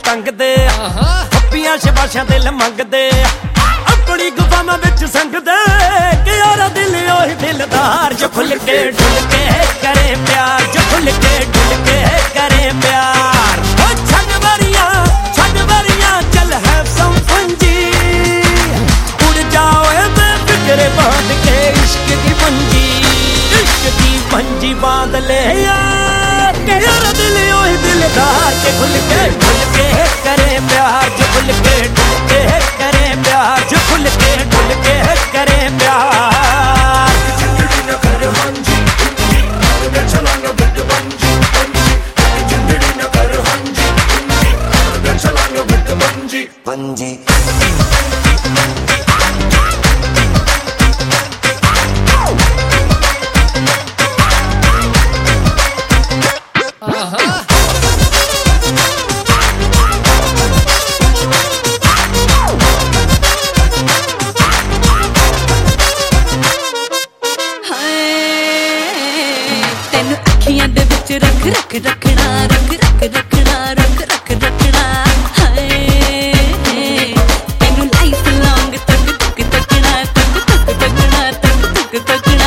टंगदे हप्पियां शबाशां दिल मंगदे अपनी गुफावां विच संगदे कि यारा दिल ओही दिलदार जो खुल के डुल के करे प्यार, जो खुल के डुल के करे प्यार। छड़ वरियां चल हैव सम फन जी, उड़ जाओ बेफिक्रे बांध के इश्क दी पंजी बांध ले यार के यारा दिल ओही दिलदार के खुल के डुल के करे प्यार, जो खुल के डुल के करे प्यार, जो खुल के डुल के करे प्यार। जिंदड़ी न कर हंजी मैं चलांगा बिट बंजी जिंदड़ी न कर हंजी मैं चलांगा बिट बंजी पंजी। अखियां दे विच रख रख रखना, रख रख रखना, रख रख रखना हाय तेनू लाइफ लॉन्ग तक तक तकना, तक तक तकना, तक तक तकना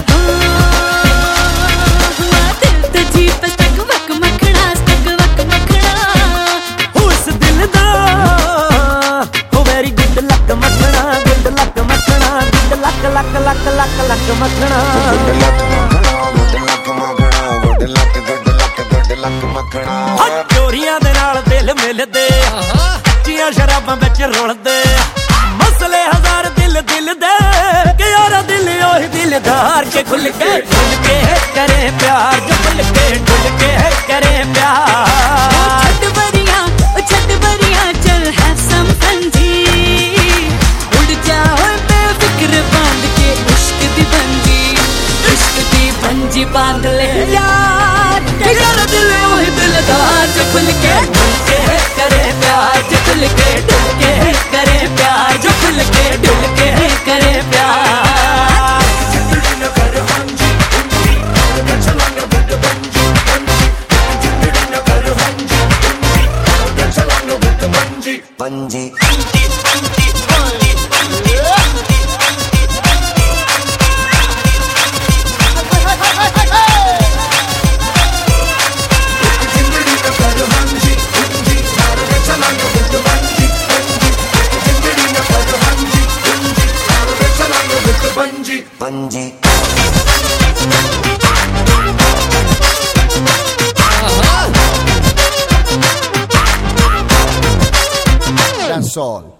दिल ते जी पे स्टक वक मखना, स्टक वक मखना उस दिल दा हो वेरी गुड लक मखना, गुड लक मखना, good luck luck luck luck luck मखना। चोरियां दे नाल दिल मिलदे कच्चियां शराबां विच रुलदे मसले हजार दिल दिल दे कि यारा दिल ओही दिलदार के खुल के करे प्यार, जो खुल के डुल के करे प्यार। छड़ वरियां चल हैव सम फन जी, उड़ जाओ बेफिक्र बांध के इश्क दी पंजी, इश्क दी पंजी बांध ले यार के यारा दिल ओही दिलदार जो खुल के करे प्यार, जो खुल के डुल के करे प्यार, जो खुल के डुल के करे प्यार। जिंदड़ी न कर हंजी मैं चलांगा बिट बंजी जिंदड़ी न कर हंजी मैं चलांगा बिट बंजी पंजी। पंजी That's all.